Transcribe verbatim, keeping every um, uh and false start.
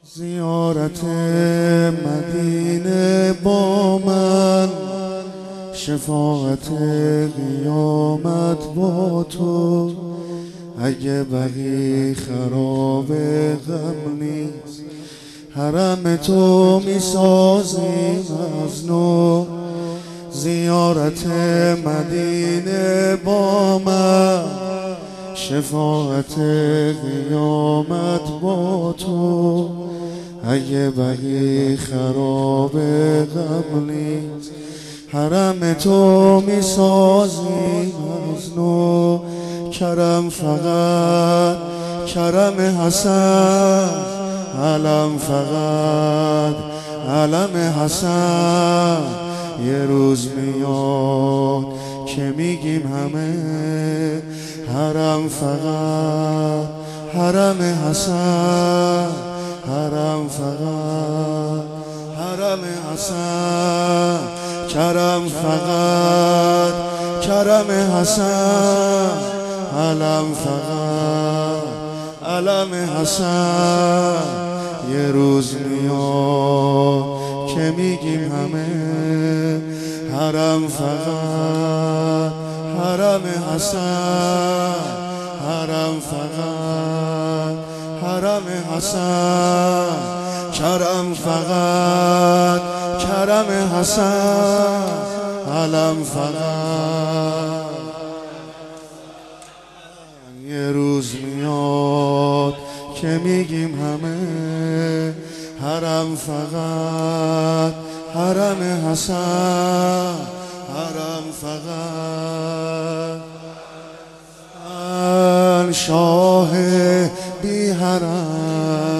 زیارت مدینه با من، شفاعت قیامت با تو. اگه بقی خراب غم نیست، حرم تو میسازیم از نو. زیارت مدینه با من، شفاعت قیامت با تو. اگه بقی خراب غم نیست، حرم تو میسازیم از نو. کرم فقط کرم حسن، علم فقط علم حسن. یه روز میاد که میگیم همه حرم فقط حرم حسن. حرم فقط حرم حسن. کرم فقط کرم حسن، علم فقط علم حسن. یه روز میاد که میگیم همه حرم فقط حرم حسن. حرم فقط حرم حسن. کرم فقط کرم حسن، علم فقط. یه روز میاد که میگیم همه حرم فقط حرم حسن. حرم فقط شاه بی حرم،